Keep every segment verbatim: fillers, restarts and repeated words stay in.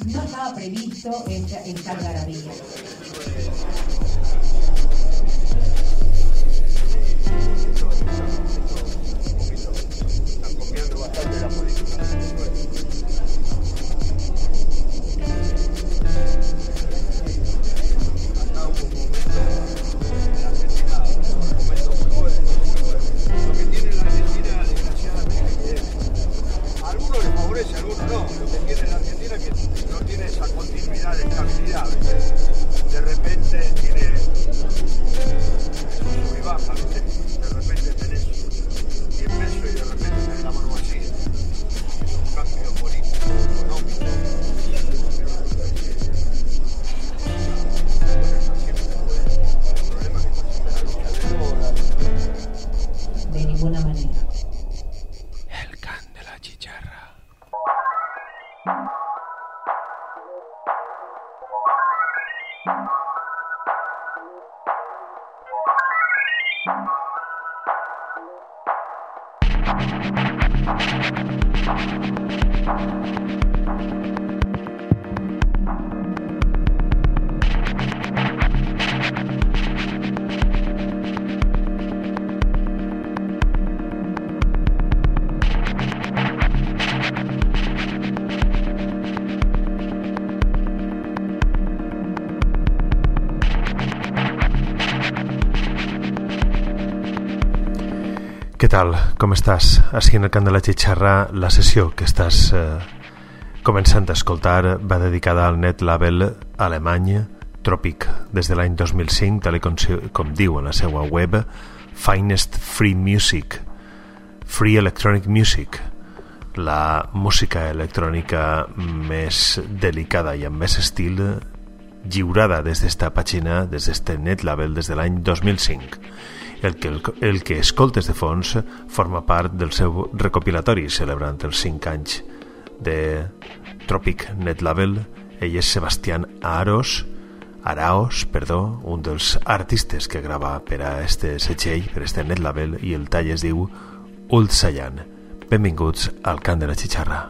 no estaba previsto esta, esta algarabía. Están copiando bastante la política. Acá hubo un momento en Argentina, un momento muy bueno, muy bueno. Lo que tiene la Argentina, desgraciadamente, que a algunos les favorece, a algunos no. Lo que tiene la Argentina es que no tiene esa continuidad de estabilidad, ¿viste? De repente tiene sub y baja, ¿viste? De repente tenés diez pesos y de repente tenés la mano vacía. Un cambio político, económico. El problema es que está siempre la lucha de dólar. De ninguna manera. El can de la chicharra. Què tal? Com estàs? Així en el cant de la xitxarra, la sessió que estàs eh, començant a escoltar va dedicada al net label alemany Tropic des de l'any dos mil cinc, tal com, com diu en la seva web, Finest Free Music, Free Electronic Music, la música electrònica més delicada i amb més estil, lliurada des d'esta pàgina, des d'este net label des de l'any dos mil cinc. El que, el, el que escoltes de fons forma part del seu recopilatori celebrant els cinc anys de Tropic Net Label. Ell és Sebastián Aros, Araos, perdó, un dels artistes que grava per a este setxell, per a este Net Label, i el tall es diu Ult Sayan. Benvinguts al cant de la xitxarra.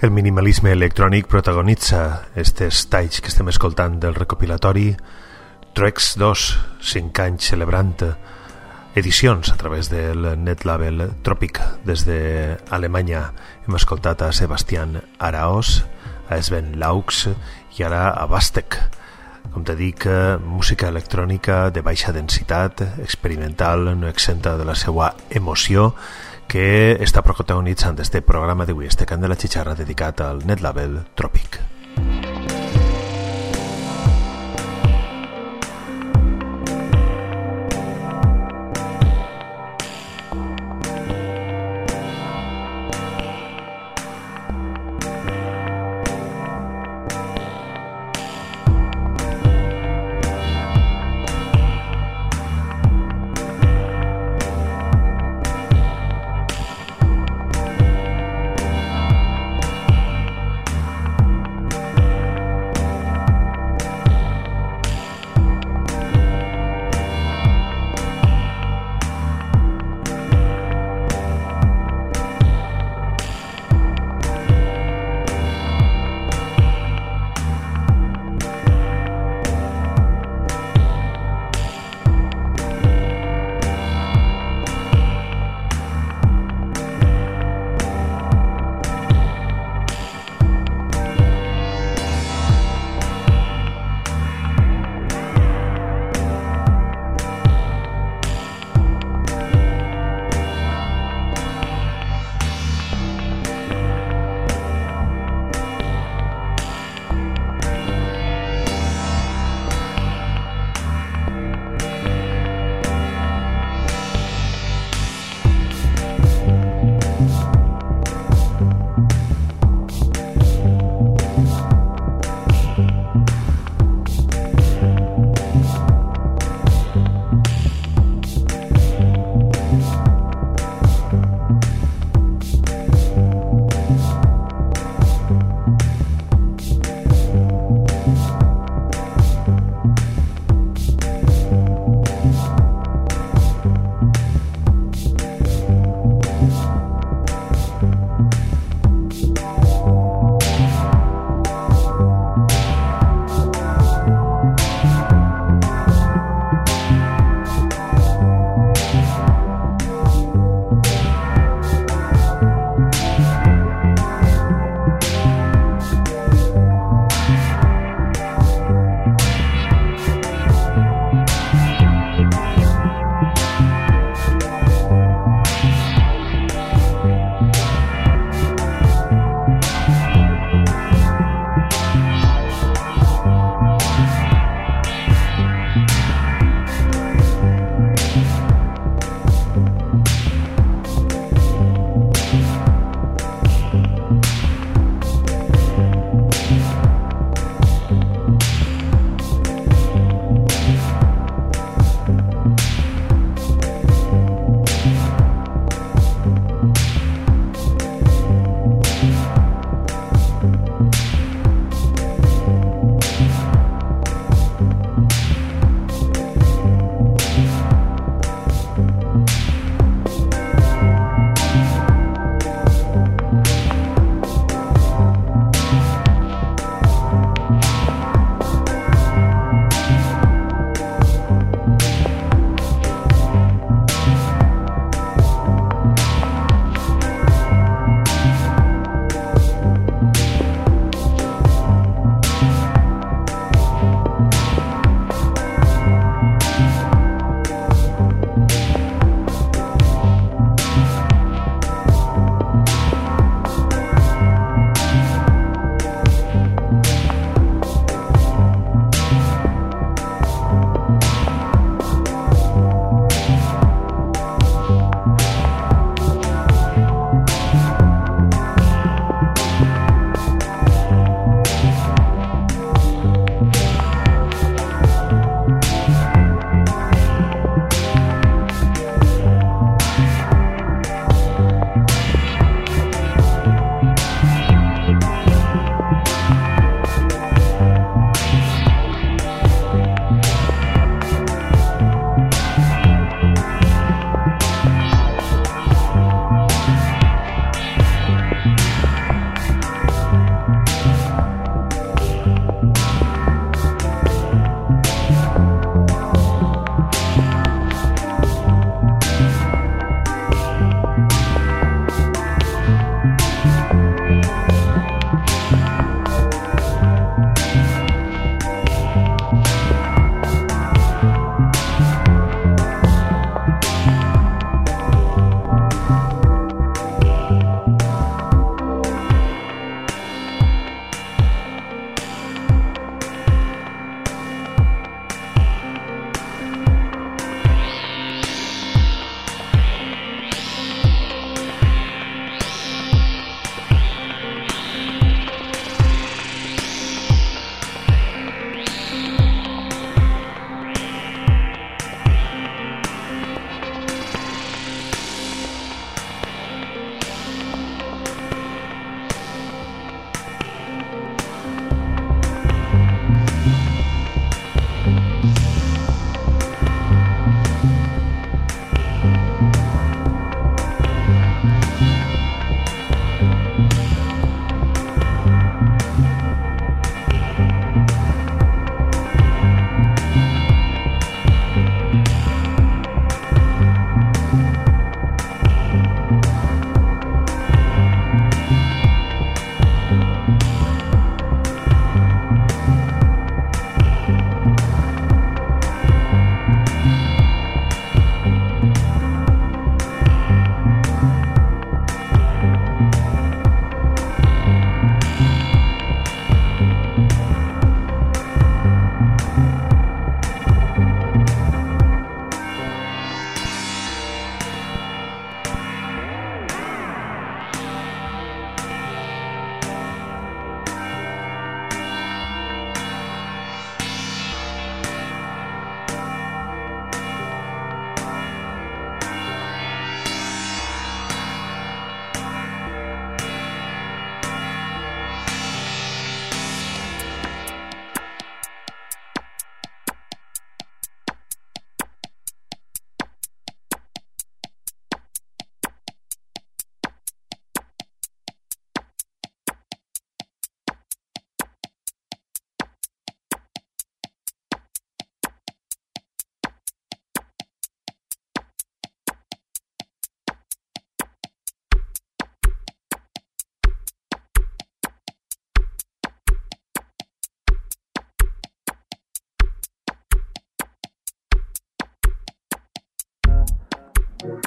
El minimalisme electrònic protagonitza estes talls que estem escoltant del recopilatori Trex dos, cinc anys celebrant edicions a través del net label Tropic. Des d'Alemanya hem escoltat a Sebastian Araos, a Sven Laux i ara a Bastek. Com te dic, música electrònica de baixa densitat, experimental, no exenta de la seva emoció, que està protagonitzant este programa d'avui, este cant de la xixarra dedicat al net label Tropic.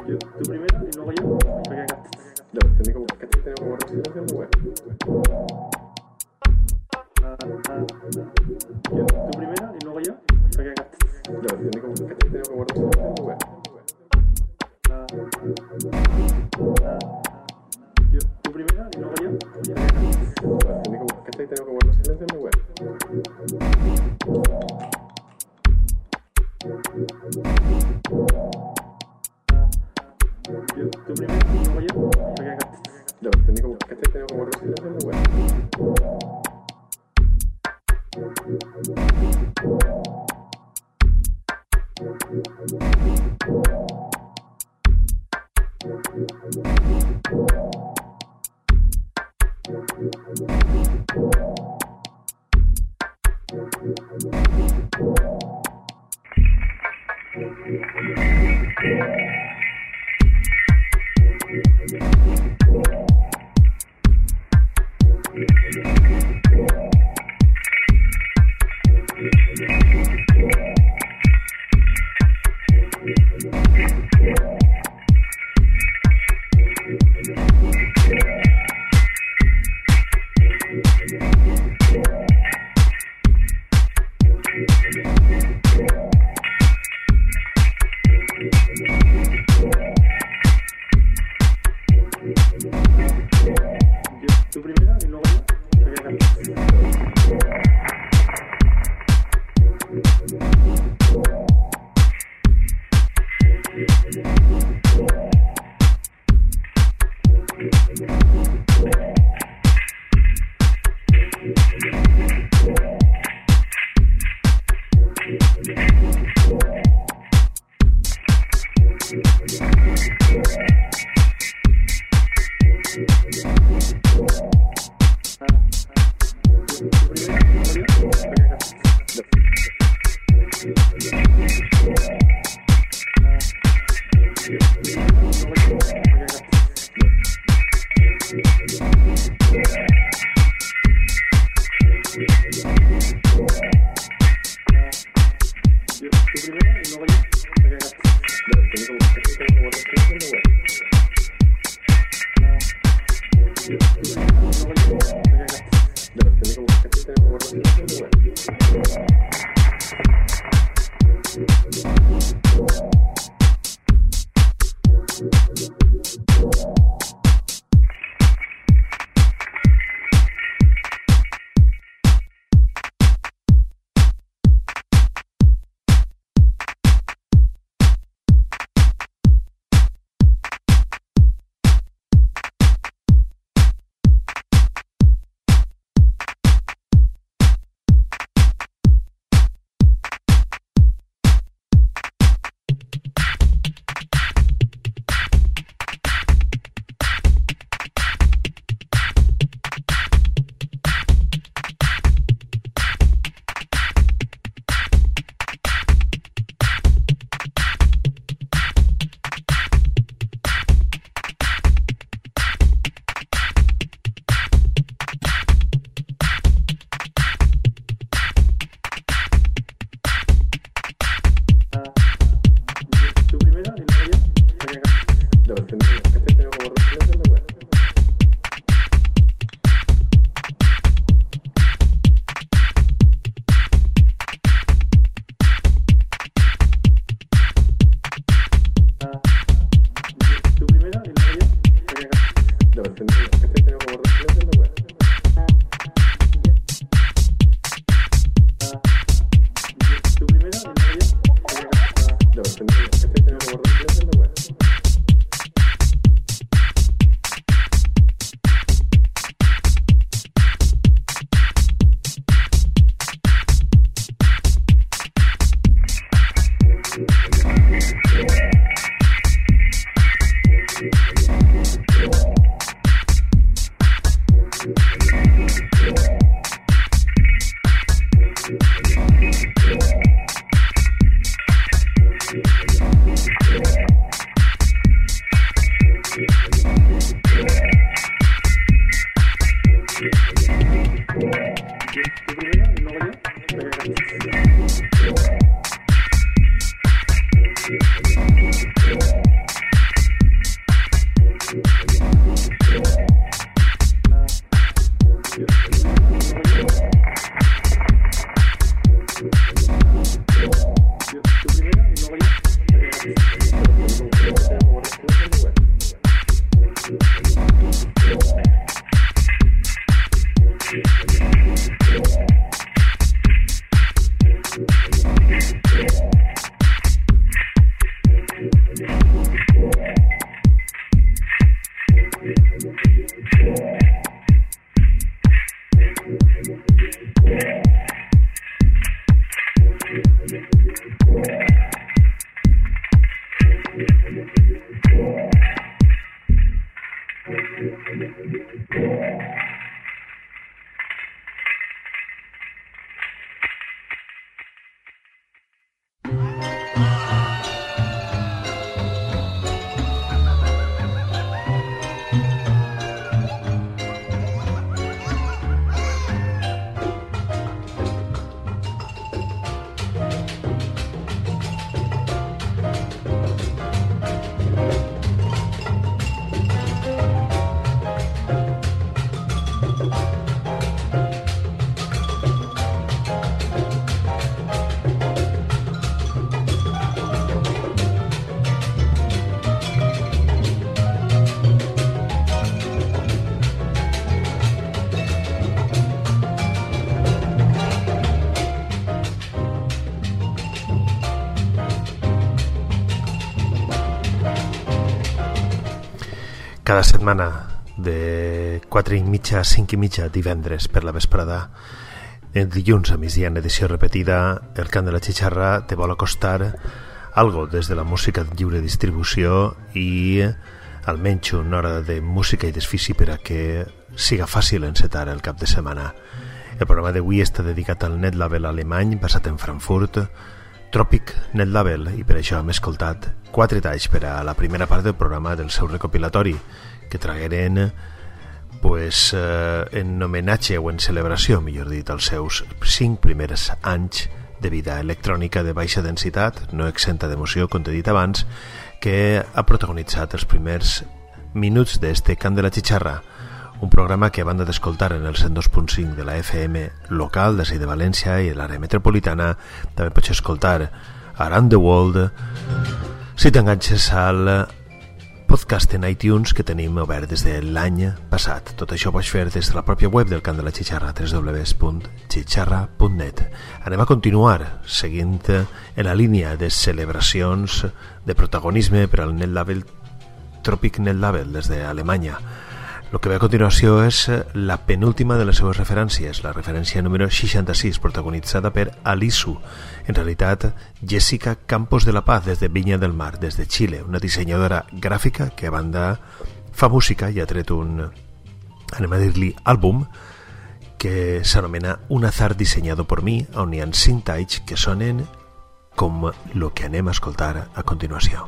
Yo, tú primero y luego yo. Ya, tenía como que tenía como silencio muy bueno. Yo, tú primero y luego yo. Ya, tenía como que tenía como silencio muy bueno. Yo, tú primero y luego yo. Ya, tenía como que tenía como silencio muy bueno. Yo, tú primero y luego yo. Ya, tenía como que tenía como silencio muy bueno. Tú primero y luego yo. cada setmana de quatre i mitja a cinc i mitja divendres per la vesprada. El dilluns a migdia en edició repetida, el Cant de la Xixarra te vol acostar algo des de la música de lliure distribució i almenys una hora de música i desfici per a que siga fàcil encetar el cap de setmana. El programa d'avui està dedicat al Netlabel alemany basat en Frankfurt, Tropic Netlabel, i per això hem escoltat quatre talls per a la primera part del programa del seu recopilatori, que tragueren pues, eh, en homenatge o en celebració, millor dit, als seus cinc primers anys de vida electrònica de baixa densitat, no exenta d'emoció, com t'he dit abans, que ha protagonitzat els primers minuts d'este Cant de la Xixarra, un programa que a banda d'escoltar en el cent dos punt cinc de la F M local d'ací de València i l'àrea metropolitana, també pots escoltar Around the World si t'enganxes al podcast en iTunes que tenim obert des de l'any passat. Tot això ho pots fer des de la pròpia web del Cant de la Xixarra, w w w punt xixarra punt net. Anem a continuar seguint en la línia de celebracions de protagonisme per al Netlabel Tropic Netlabel des d'Alemanya. El que ve a continuació és la penúltima de les seues referències, la referència número seixanta-sis, protagonitzada per Alisu, en realitat Jessica Campos de la Paz, des de Viña del Mar, des de Xile, una dissenyadora gràfica que a banda fa música i ha tret un, anem a dir-li, àlbum que s'anomena Un azar diseñado por mí, on hi ha cinc talls que sonen com el que anem a escoltar a continuació.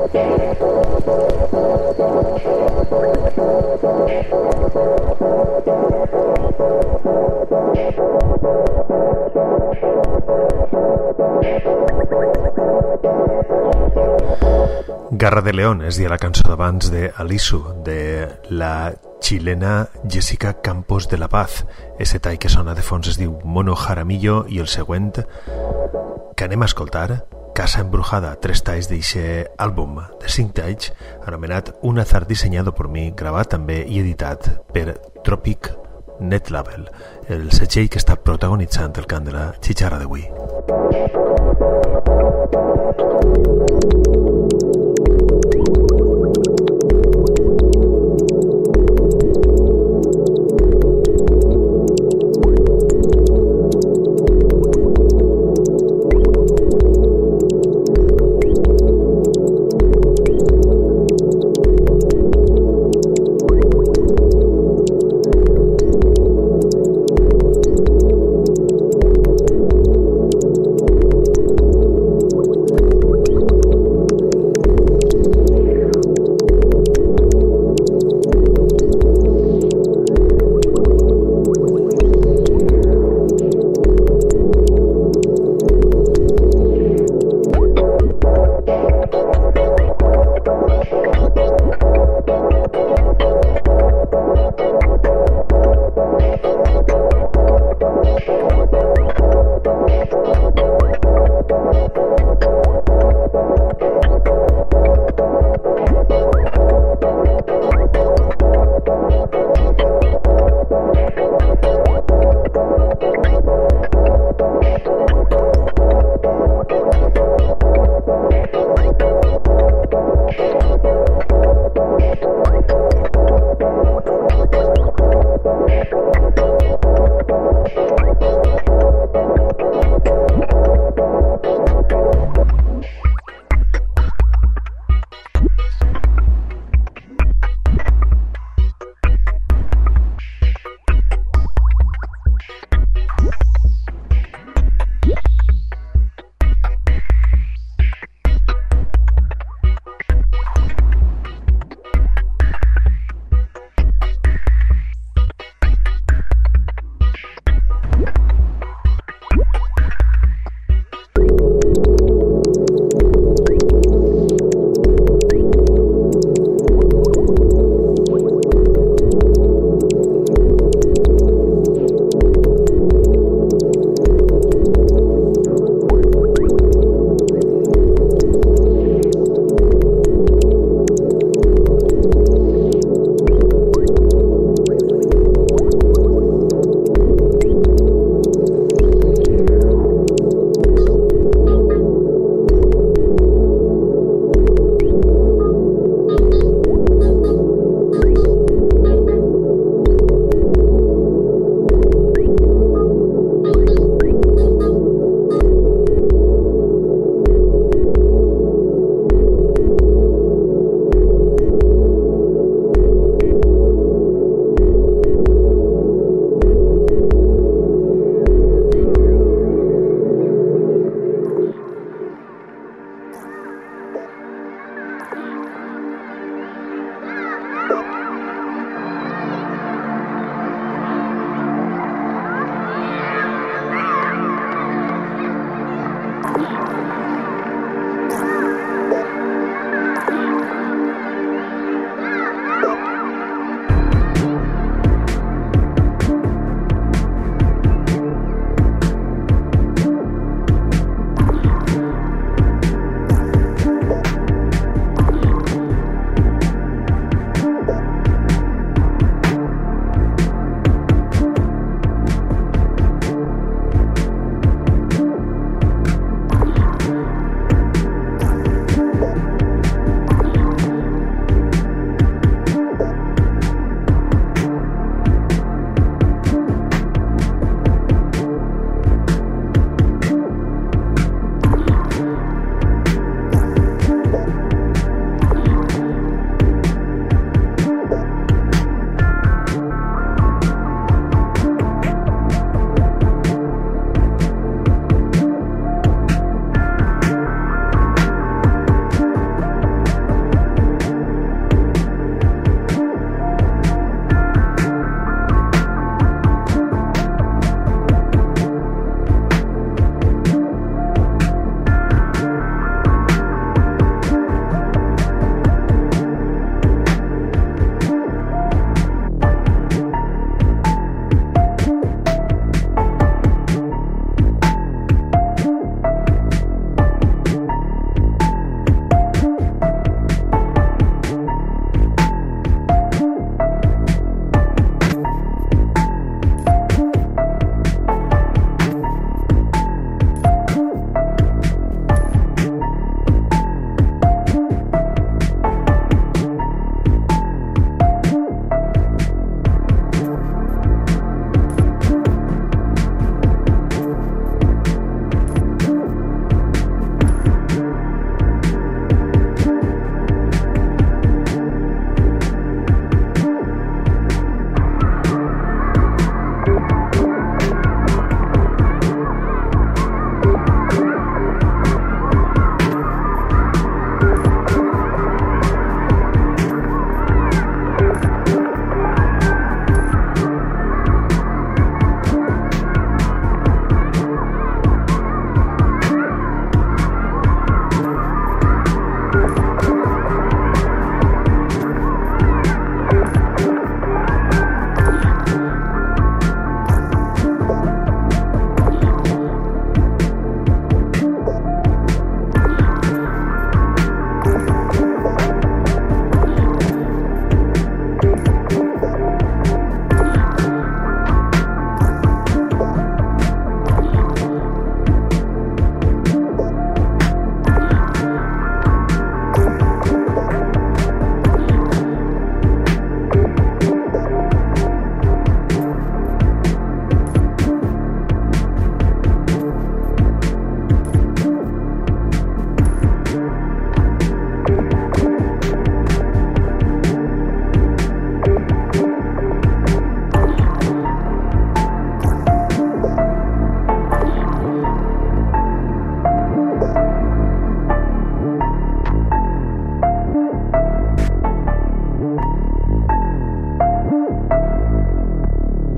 Garra de León és dir la cançó d'abans de Alisu, de la xilena Jessica Campos de la Paz. Ese tall que sona de fons es diu Mono Jaramillo i el següent que anem a escoltar, Casa Embrujada, tres talls d'eixe àlbum de cinc talls anomenat Un azar dissenyado por mi, gravat també i editat per Tropic Net Label, el segell que està protagonitzant el cant de la xitxarra d'avui.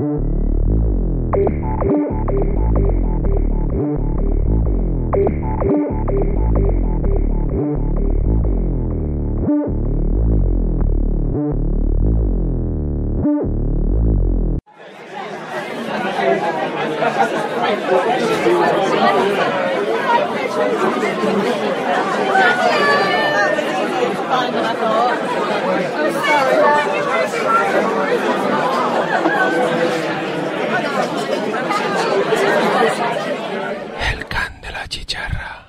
El cant de la chicharra.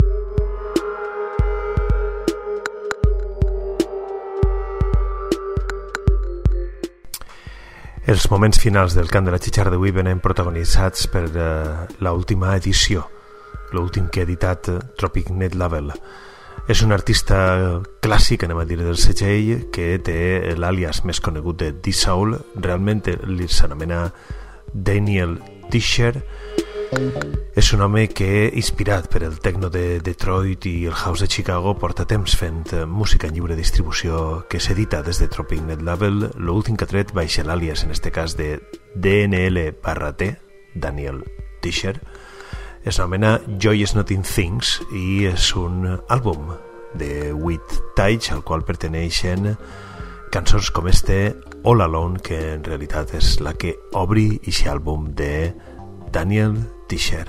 Els moments finals del cant de la xitxarra d'avui venen protagonitzats per uh, l'última edició, l'últim que ha editat uh, Tropic Net Label. És un artista clàssic, anem a dir, del segell, que té l'àlies més conegut de D-Soul. Realment li s'anomena Daniel Tischer. És un home que, inspirat per el techno de Detroit i el house de Chicago, porta temps fent música en lliure distribució que s'edita des de Tropic Net Label. L'últim que ha tret baixa l'àlies, en este cas de D N L barra T, Daniel Tischer. Es anomena Joyous Nothing Things i és un àlbum de vuit talls al qual perteneixen cançons com este All Alone, que en realitat és la que obri aquest àlbum de Daniel Tischer.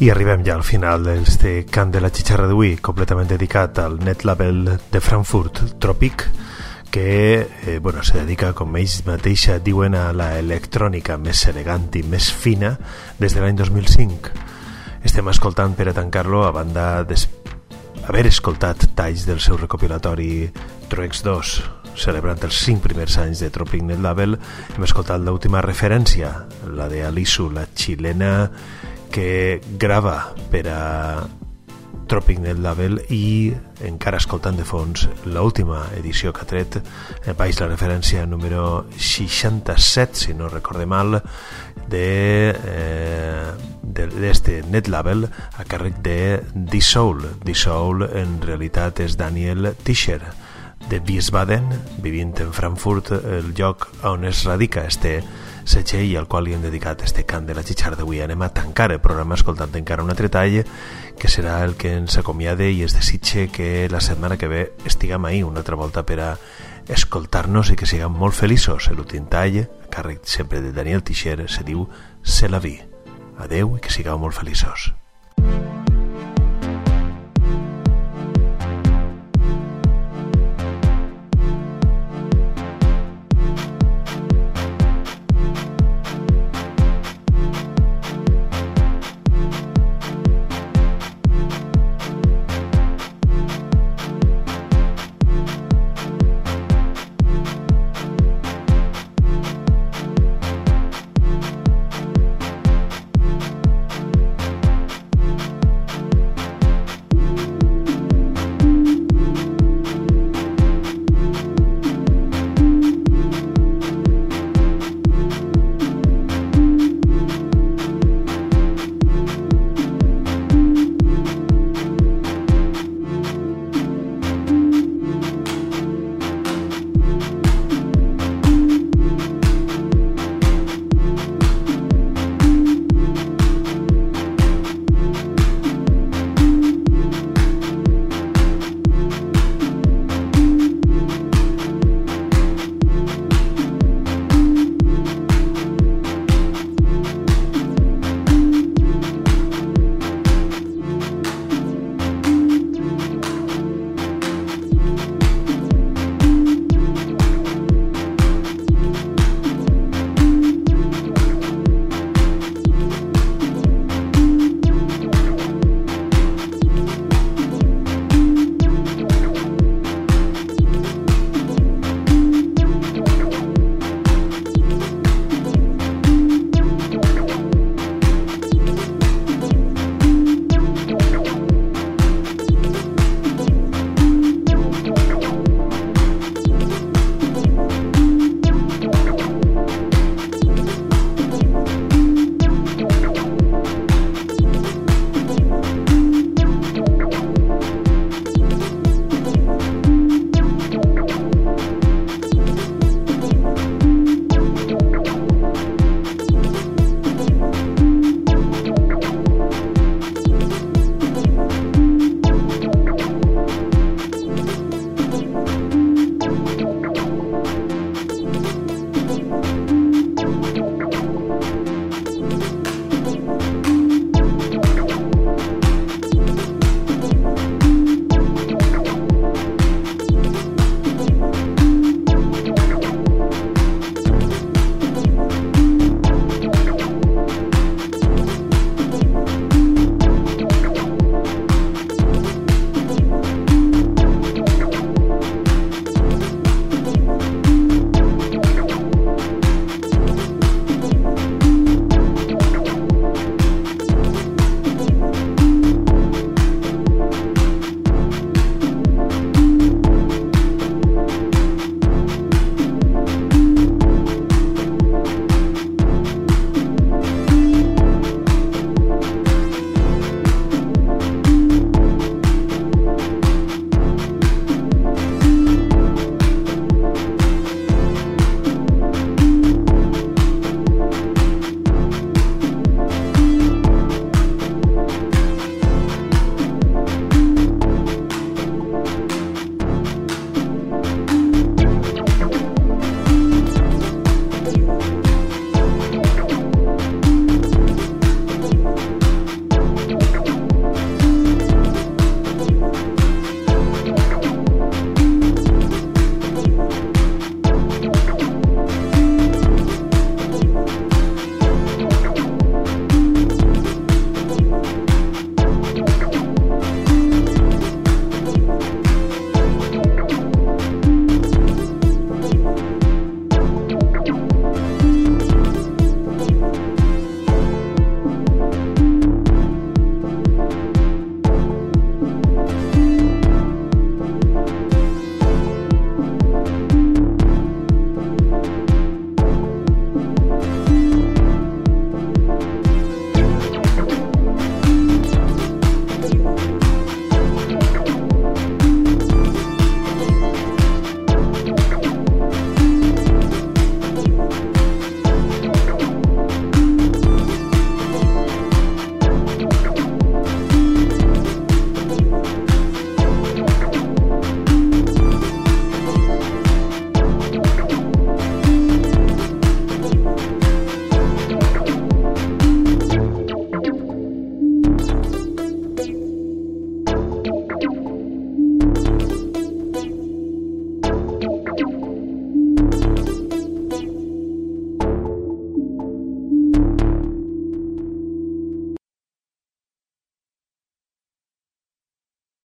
I arribem ja al final d'este cant de la xitxarra d'avui, completament dedicat al net label de Frankfurt, Tropic, que eh, bueno, se dedica, com ells mateixa diuen, a la electrònica més elegant i més fina des de l'any dos mil cinc. Estem escoltant, per a tancar-lo, a banda d'haver escoltat talls del seu recopilatori Troex dos, celebrant els cinc primers anys de Tropic Net Label, hem escoltat l'última referència, la de Alisu, la xilena que grava per a Tropic Net Label, i encara escoltant de fons l'última edició que ha tret, baix la referència número seixanta-set, si no recorde mal, de eh, d'este Net Label a càrrec de D-Soul. D-Soul en realitat és Daniel Tischer, de Wiesbaden, vivint en Frankfurt, el lloc on es radica este setxell i al qual li hem dedicat este cant de la xitxarra d'avui. Anem a tancar el programa escoltant encara un altre tall, que serà el que ens acomiade, i es desitge que la setmana que ve estiguem ahí una altra volta per a escoltar-nos i que siguem molt feliços. L'últim tall, a càrrec sempre de Daniel Tischer, se diu C'est la vie. Adeu i que sigueu molt feliços.